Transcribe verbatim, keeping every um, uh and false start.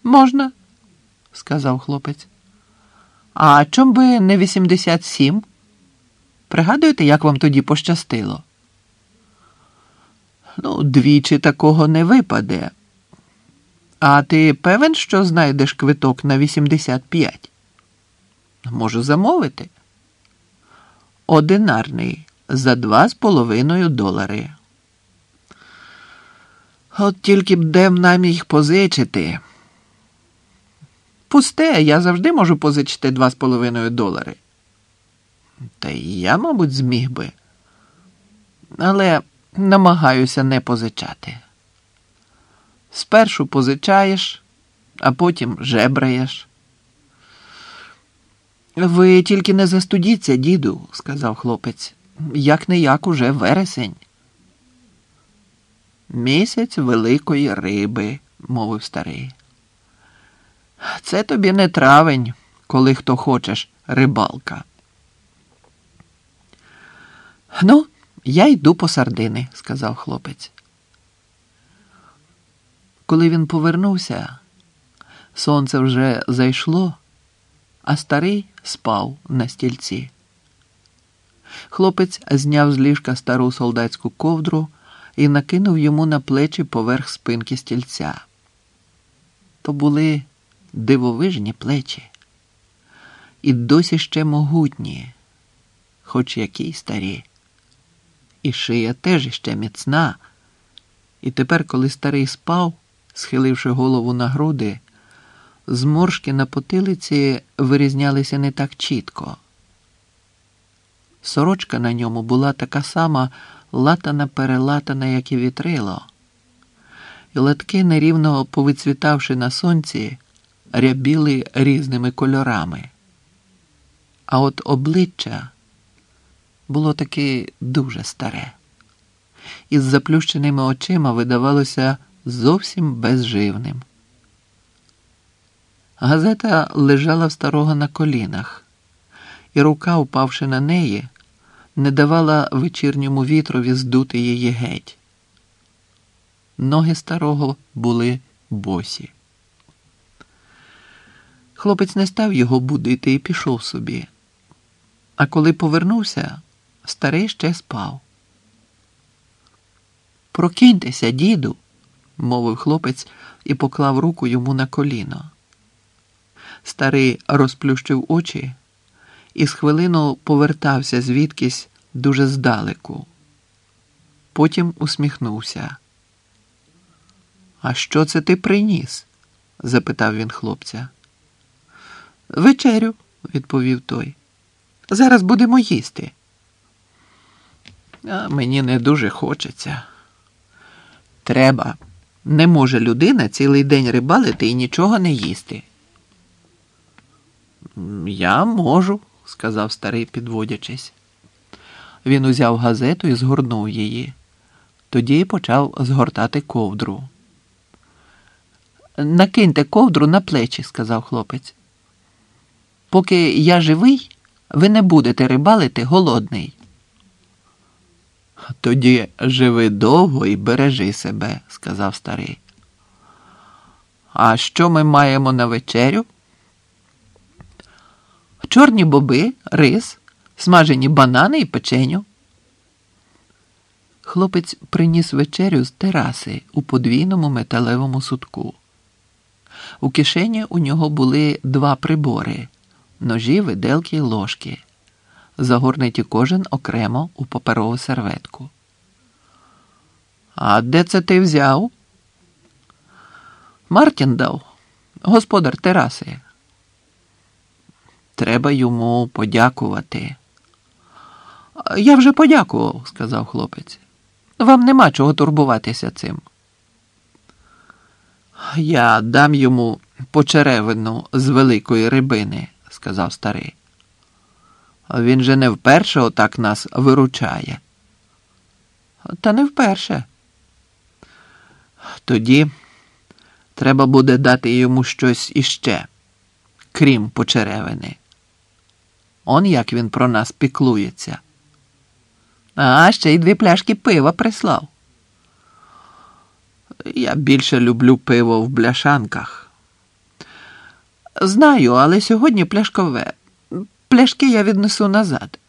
Можна, сказав хлопець. А чом би не вісімдесят сім? Пригадуєте, як вам тоді пощастило? Ну, двічі такого не випаде. А ти певен, що знайдеш квиток на вісімдесят п'ять? Можу замовити. Одинарний, за два з половиною долари. От тільки б де нам їх позичити. Пусте, я завжди можу позичити два з половиною долари. Та й я, мабуть, зміг би. Але намагаюся не позичати. Спершу позичаєш, а потім жебраєш. Ви тільки не застудіться, діду, сказав хлопець. Як-не-як уже вересень. Місяць великої риби, мовив старий. Це тобі не травень, коли хто хочеш рибалка. Ну, я йду по сардини, сказав хлопець. Коли він повернувся, сонце вже зайшло, а старий спав на стільці. Хлопець зняв з ліжка стару солдатську ковдру і накинув йому на плечі поверх спинки стільця. То були дивовижні плечі. І досі ще могутні, хоч які й старі. І шия теж іще міцна. І тепер, коли старий спав, схиливши голову на груди, зморшки на потилиці вирізнялися не так чітко. Сорочка на ньому була така сама латана-перелатана, як і вітрило. І латки, нерівно повицвітавши на сонці, рябіли різними кольорами. А от обличчя було таки дуже старе. Із заплющеними очима видавалося зовсім безживним. Газета лежала в старого на колінах, і рука, упавши на неї, не давала вечірньому вітрові здути її геть. Ноги старого були босі. Хлопець не став його будити і пішов собі. А коли повернувся, старий ще спав. «Прокиньтеся, діду», – мовив хлопець і поклав руку йому на коліно. Старий розплющив очі і з хвилину повертався звідкись дуже здалеку. Потім усміхнувся. «А що це ти приніс?» – запитав він хлопця. «Вечерю», – відповів той. «Зараз будемо їсти». «А мені не дуже хочеться». «Треба. Не може людина цілий день рибалити і нічого не їсти». «Я можу», – сказав старий, підводячись. Він узяв газету і згорнув її. Тоді почав згортати ковдру. «Накиньте ковдру на плечі», – сказав хлопець. «Поки я живий, ви не будете рибалити голодний». «Тоді живи довго і бережи себе», – сказав старий. «А що ми маємо на вечерю?» «Чорні боби, рис, смажені банани і печеню». Хлопець приніс вечерю з тераси у подвійному металевому сутку. У кишені у нього були два прибори – ножі, виделки й ложки, загорнуті кожен окремо у паперову серветку. «А де це ти взяв?» «Мартін дав, господар тераси». «Треба йому подякувати». «Я вже подякував», – сказав хлопець. «Вам нема чого турбуватися цим». «Я дам йому почеревину з великої рибини», – сказав старий. «Він же не вперше отак нас виручає». «Та не вперше». «Тоді треба буде дати йому щось іще, крім почеревини. Он як він про нас піклується». «А, ще й дві пляшки пива прислав». «Я більше люблю пиво в бляшанках». Знаю, але сьогодні пляшкове. Пляшки я віднесу назад.